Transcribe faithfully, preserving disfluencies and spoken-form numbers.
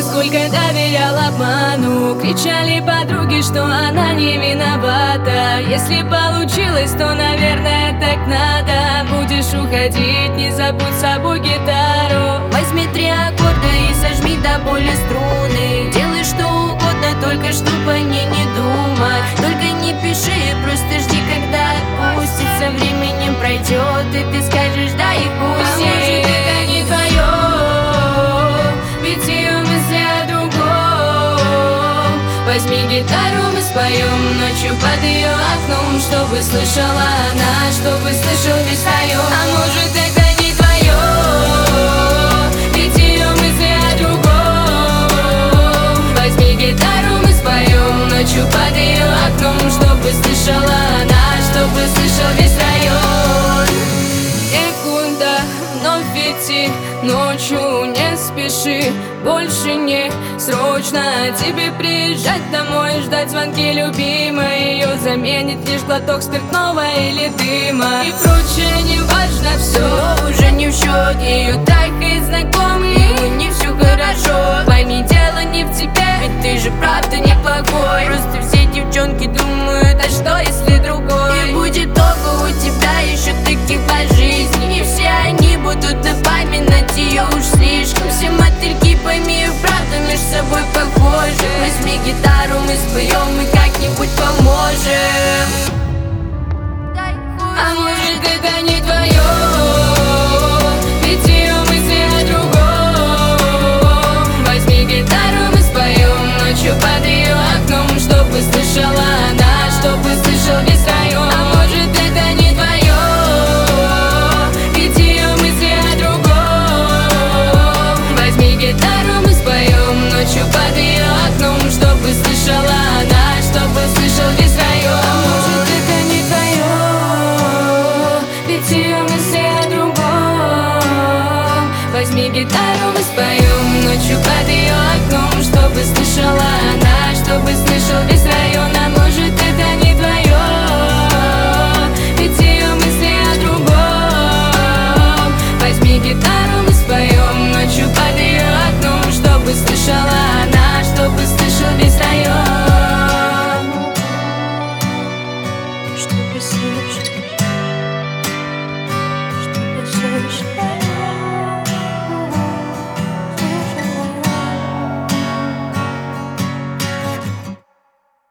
Сколько доверял обману, кричали подруги, что она не виновата. Если получилось, то, наверное, так надо. Будешь уходить, не забудь с собой гитару. Возьми три аккорда и сожми до боли струны. Делай что угодно, только чтоб о ней не думать. Только не пиши, просто жди, когда отпустит. Со временем пройдет, и ты скажешь да и пусть. А может, это не твое, ведь ее мысли о другом. Возьми гитару, мы споем ночью под ее окном, чтобы слышала она, чтобы слышал весь район. А может, это не твое, ведь ее мысли о другом. Возьми гитару, мы споем ночью под ее окном, чтобы слышала она, чтобы слышал весь район. Секунда, вновь идти ночью, не спеши, больше не срочно тебе приезжать домой, ждать звонки любимой. Ее заменит лишь глоток спиртного или дыма. И прочее не важно все, но уже не в счет. Ее трахает знакомый, ему не все хорошо. Пойми, дело не в тебе, ведь ты же правда неплохой. Просто все девчонки думают, а что если другой? И будет только у тебя еще таких по жизни, и все они будут напоминать ее уж слишком. Все мотыльки, пойми, правда между собой похожи. Возьми гитару, мы споем и как-нибудь поможем. а может, это